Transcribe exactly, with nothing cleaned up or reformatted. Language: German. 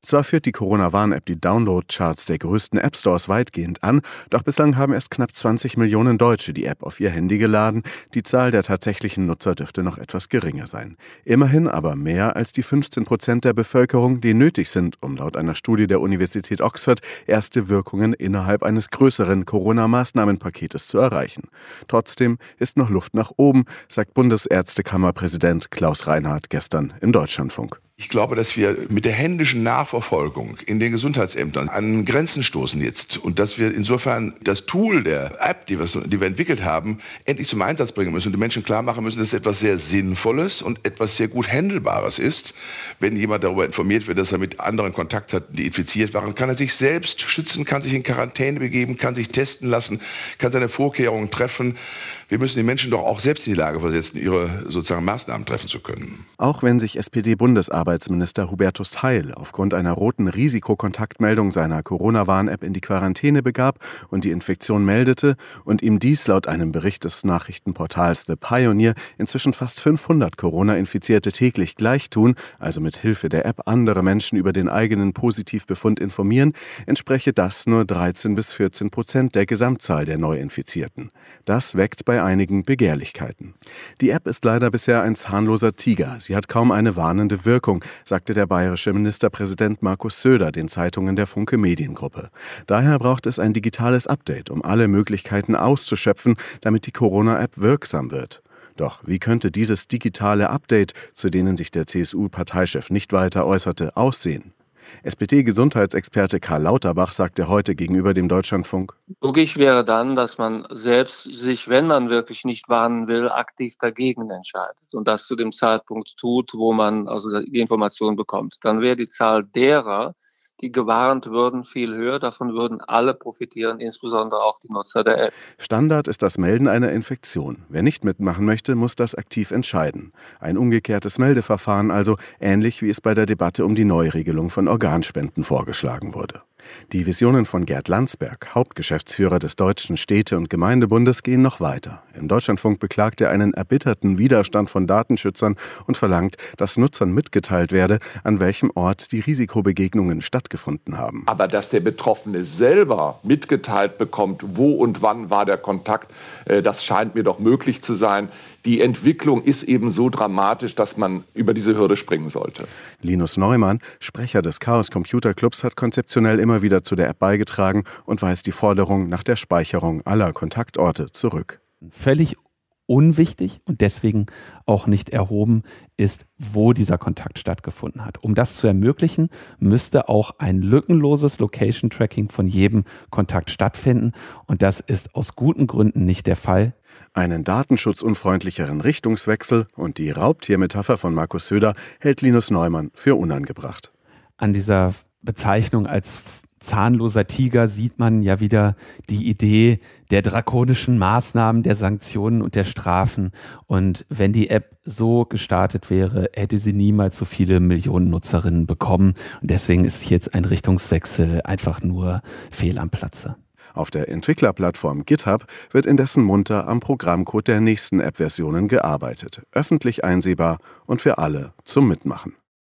Zwar führt die Corona-Warn-App die Download-Charts der größten App-Stores weitgehend an, doch bislang haben erst knapp zwanzig Millionen Deutsche die App auf ihr Handy geladen. Die Zahl der tatsächlichen Nutzer dürfte noch etwas geringer sein. Immerhin aber mehr als die fünfzehn Prozent der Bevölkerung, die nötig sind, um laut einer Studie der Universität Oxford erste Wirkungen innerhalb eines größeren Corona-Maßnahmenpaketes zu erreichen. Trotzdem ist noch Luft nach oben, sagt Bundesärztekammerpräsident Klaus Reinhardt gestern im Deutschlandfunk. Ich glaube, dass wir mit der händischen Nachverfolgung in den Gesundheitsämtern an Grenzen stoßen jetzt und dass wir insofern das Tool der App, die wir, die wir entwickelt haben, endlich zum Einsatz bringen müssen und den Menschen klar machen müssen, dass es etwas sehr Sinnvolles und etwas sehr gut Handelbares ist. Wenn jemand darüber informiert wird, dass er mit anderen Kontakt hat, die infiziert waren, kann er sich selbst schützen, kann sich in Quarantäne begeben, kann sich testen lassen, kann seine Vorkehrungen treffen. Wir müssen die Menschen doch auch selbst in die Lage versetzen, ihre sozusagen Maßnahmen treffen zu können. Auch wenn sich S P D-Bundesarbeitsminister Hubertus Heil aufgrund einer roten Risikokontaktmeldung seiner Corona-Warn-App in die Quarantäne begab und die Infektion meldete und ihm dies laut einem Bericht des Nachrichtenportals The Pioneer inzwischen fast fünfhundert Corona-Infizierte täglich gleichtun, also mit Hilfe der App andere Menschen über den eigenen Positivbefund informieren, entspreche das nur dreizehn bis vierzehn Prozent der Gesamtzahl der Neuinfizierten. Das weckt bei einigen Begehrlichkeiten. Die App ist leider bisher ein zahnloser Tiger. Sie hat kaum eine warnende Wirkung, sagte der bayerische Ministerpräsident Markus Söder den Zeitungen der Funke Mediengruppe. Daher braucht es ein digitales Update, um alle Möglichkeiten auszuschöpfen, damit die Corona-App wirksam wird. Doch wie könnte dieses digitale Update, zu denen sich der C S U-Parteichef nicht weiter äußerte, aussehen? S P D-Gesundheitsexperte Karl Lauterbach sagte heute gegenüber dem Deutschlandfunk: Logisch wäre dann, dass man selbst sich, wenn man wirklich nicht warnen will, aktiv dagegen entscheidet und das zu dem Zeitpunkt tut, wo man also die Information bekommt. Dann wäre die Zahl derer, die gewarnt würden, viel höher. Davon würden alle profitieren, insbesondere auch die Nutzer der App. Standard ist das Melden einer Infektion. Wer nicht mitmachen möchte, muss das aktiv entscheiden. Ein umgekehrtes Meldeverfahren also, ähnlich wie es bei der Debatte um die Neuregelung von Organspenden vorgeschlagen wurde. Die Visionen von Gerd Landsberg, Hauptgeschäftsführer des Deutschen Städte- und Gemeindebundes, gehen noch weiter. Im Deutschlandfunk beklagt er einen erbitterten Widerstand von Datenschützern und verlangt, dass Nutzern mitgeteilt werde, an welchem Ort die Risikobegegnungen stattgefunden haben. Aber dass der Betroffene selber mitgeteilt bekommt, wo und wann war der Kontakt, das scheint mir doch möglich zu sein. Die Entwicklung ist eben so dramatisch, dass man über diese Hürde springen sollte. Linus Neumann, Sprecher des Chaos Computer Clubs, hat konzeptionell immer wieder zu der App beigetragen und weist die Forderung nach der Speicherung aller Kontaktorte zurück. Völlig unwichtig und deswegen auch nicht erhoben ist, wo dieser Kontakt stattgefunden hat. Um das zu ermöglichen, müsste auch ein lückenloses Location-Tracking von jedem Kontakt stattfinden und das ist aus guten Gründen nicht der Fall. Einen datenschutzunfreundlicheren Richtungswechsel und die Raubtiermetapher von Markus Söder hält Linus Neumann für unangebracht. An dieser Bezeichnung als zahnloser Tiger sieht man ja wieder die Idee der drakonischen Maßnahmen, der Sanktionen und der Strafen. Und wenn die App so gestartet wäre, hätte sie niemals so viele Millionen Nutzerinnen bekommen. Und deswegen ist hier jetzt ein Richtungswechsel einfach nur fehl am Platze. Auf der Entwicklerplattform GitHub wird indessen munter am Programmcode der nächsten App-Versionen gearbeitet. Öffentlich einsehbar und für alle zum Mitmachen.